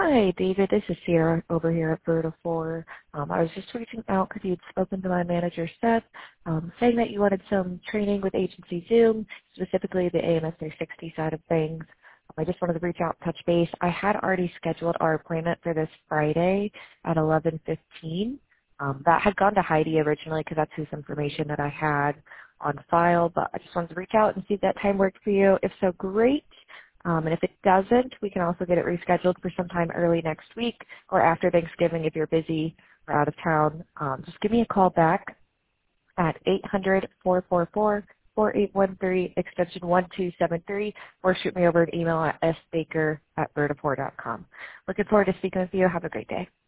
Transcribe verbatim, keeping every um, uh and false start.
Hi, David. This is Sierra over here at Vertifor. Um, I was just reaching out because you'd spoken to my manager, Seth, um, saying that you wanted some training with Agency Zoom, specifically the A M S three sixty side of things. Um, I just wanted to reach out and touch base. I had already scheduled our appointment for this Friday at eleven fifteen. Um, that had gone to Heidi originally because that's whose information that I had on file, but I just wanted to reach out and see if that time worked for you. If so, great. Um, and if it doesn't, we can also get it rescheduled for sometime early next week or after Thanksgiving if you're busy or out of town. Um, just give me a call back at eight hundred, four four four, four eight one three, extension one two seven three, or shoot me over an email at s baker at vertifor dot com. Looking forward to speaking with you. Have a great day.